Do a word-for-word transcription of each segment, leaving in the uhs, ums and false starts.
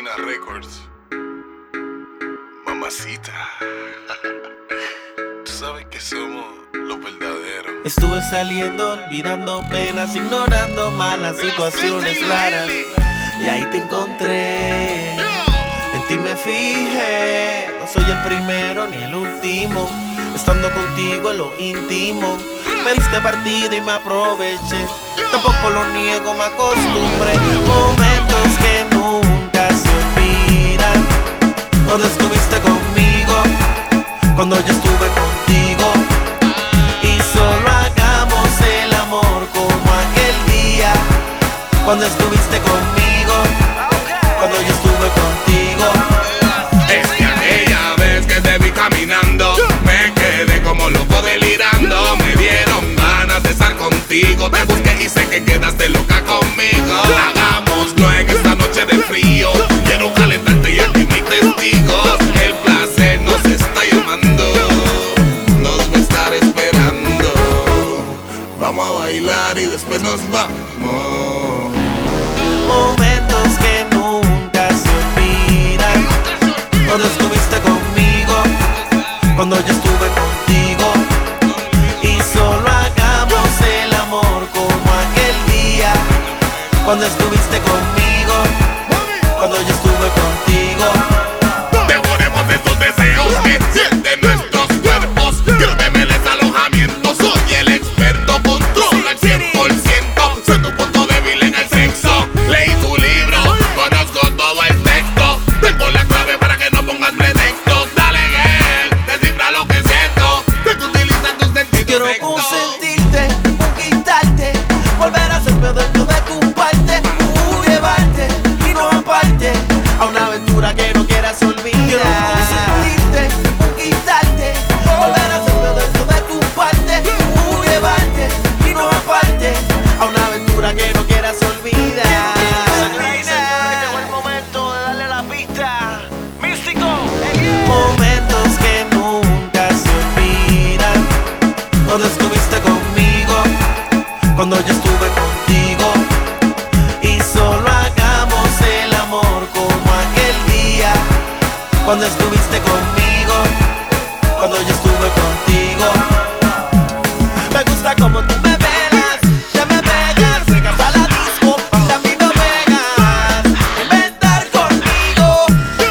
Pina Records. Mamacita. Tú sabes que somos los verdaderos. Estuve saliendo, olvidando penas, ignorando malas situaciones raras. Y ahí te encontré, en ti me fijé. No soy el primero ni el último, estando contigo en lo íntimo. Me diste partida y me aproveché, tampoco lo niego, me acostumbré. Momentos que nunca se olvidan, cuando estuviste conmigo, cuando yo estuve contigo. Y solo hagamos el amor como aquel día, cuando estuviste conmigo, cuando yo estuve contigo. Es que aquella vez que te vi caminando, me quedé como loco delirando. Me dieron ganas de estar contigo, te busqué y sé que quedaste loca conmigo. Hagámoslo en esta noche de frío, quiero calentarte y aquí mis testigos. El placer nos está llamando, nos va a estar esperando. Vamos a bailar y después nos vamos. Momentos que nunca se olvidan, cuando estuviste conmigo, cuando yo estuve contigo. Y solo hagamos el amor como aquel día, cuando estuviste conmigo, cuando yo estuve contigo. Devoremos esos deseos que sienten nuestros cuerpos. Quiero que me des alojamiento, soy el experto, controla el cien por ciento. Soy tu punto débil en el sexo. Leí tu libro, conozco todo el texto. Tengo la clave para que no pongas pretextos. Dale, girl, descifra lo que siento. Que tú utilizas tus sentidos. Quiero rectos. consentirte, conquistarte, volver a ser dentro de tu parte, uh, llevarte y no aparte a una aventura que no quieras olvidar. Quiero consentirte, conquistarte, volver a ser dentro de tu parte, uh, llevarte y no aparte a una aventura que no quieras olvidar. Llegó el momento de darle la pista. Místico. Momentos que nunca se olvidan, cuando estuviste conmigo, cuando yo estuve contigo. Y solo hagamos el amor como aquel día, cuando estuviste conmigo, cuando yo estuve contigo. Me gusta como tú me velas, ya me pegas, llegas a la disco, a mí no pegas. Inventar conmigo,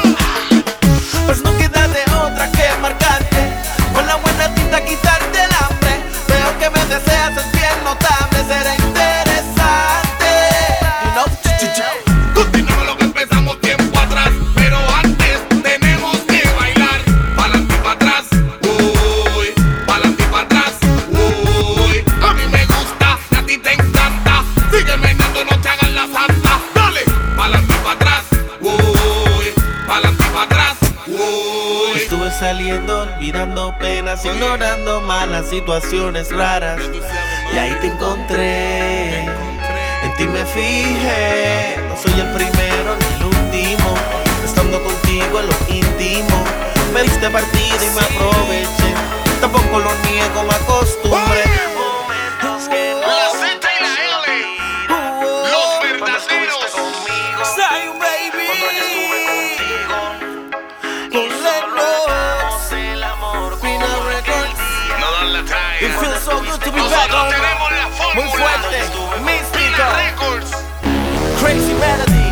pues no queda de otra que marcarte, con la buena tinta quitarte el hambre. Veo que me deseas, es bien notable, será interesante. You know, Continuamos lo que empezamos tiempo atrás, pero antes tenemos que bailar. Pa'lante y pa' atrás, uy, pa'lante y pa' atrás, uy. A mí me gusta, a ti te encanta. Sigue meneando, no te hagas la santa. Dale, pa'lante y pa' atrás, uy, pa'lante y pa' atrás, uy. estuve saliendo, olvidando penas, ignorando malas situaciones raras. Y ahí te encontré, en ti me fijé. No soy el primero ni el último, estando contigo en lo íntimo. Me diste partida y me aproveché, tampoco lo niego, me acostumbré. Momentos que no La Z y la L. Los verdaderos. Zion, baby. Cuando yo estuve contigo. Con Lennox, el amor Pina Records. No dan la It talla. feels so good to be back Nosotros home. tenemos la Muy fórmula. fuerte, Pina místico, Records. crazy melody.